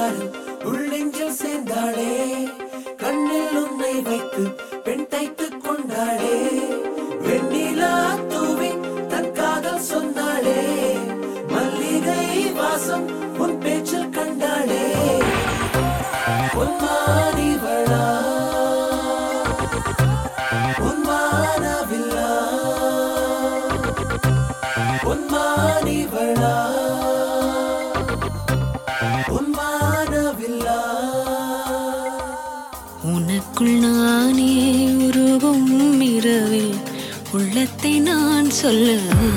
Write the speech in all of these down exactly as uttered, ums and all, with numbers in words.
பாரு உள்ளெஞ்சில் சேர்ந்தாளே கண்ணில் உன்னை வைத்து பெண் தைத்துக் கொண்டாளே வெண்ணிலா தூவி தன் காதல் சொன்னாளே மல்லிகை வாசம் உன் பேச்சில் கண்டாளே பொன்மானிவளா பொன்மானவில்லா பொன்மானிவளா பொன்மானவில்லா உனக்குள் நானே உருகும் இரவில் உள்ளத்தை நான் சொல்ல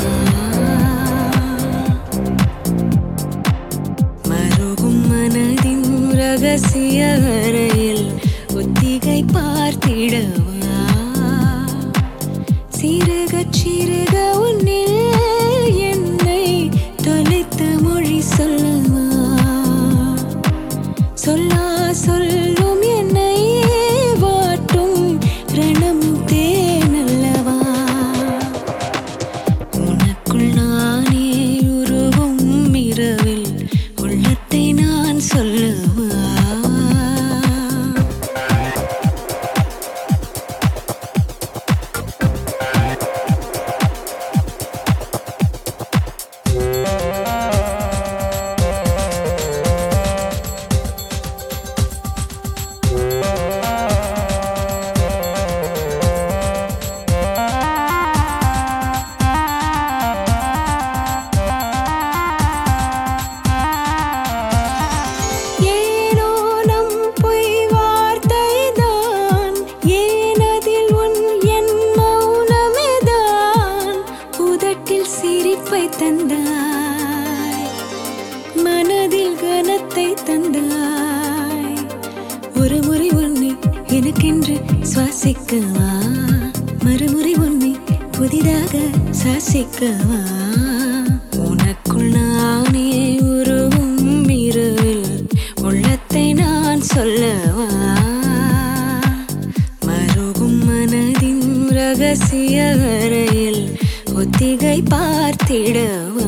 மருகும் மனதின் ரகசிய அறையில் ஒத்திகை பார்த்திடவா சிறுக சிறுக உன்னில் என்னை தொலைத்த மொழி சொல்லவா சொல்லா சொல்லும் என்னை வாட்டும் ரணம் தேனல்லவா உனக்குள் நானே உருவும் இரவில் உள்ளத்தை நான் சொல்லவா தந்தாய் மனதில் கனத்தை தந்தாய் ஒரு முறை உன்னை எனக்கென்று சுவாசிக்கவா மறுமுறை உன்னை புதிதாக சாசிக்கவா உனக்குள் நானே உருவும் இரவில் உள்ளத்தை நான் சொல்லவா மருகும் மனதின் ரகசிய அறையில் ஒத்திகை பார்த்திடவா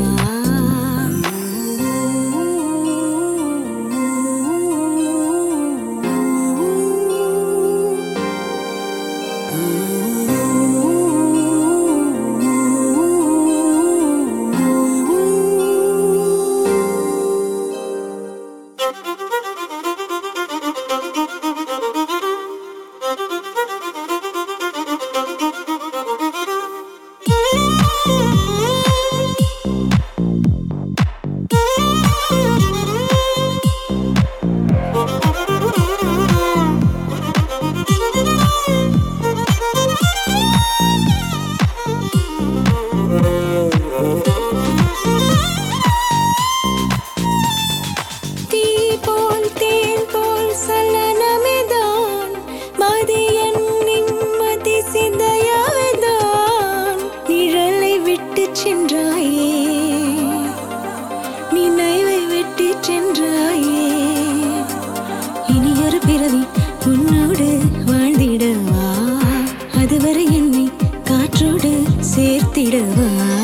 சென்றாயே நினைவை வெட்டி சென்றாயே இனியொரு பிறவி உன்னோடு வாழ்ந்திடவா அதுவரை என்னை காற்றோடு சேர்த்திடவா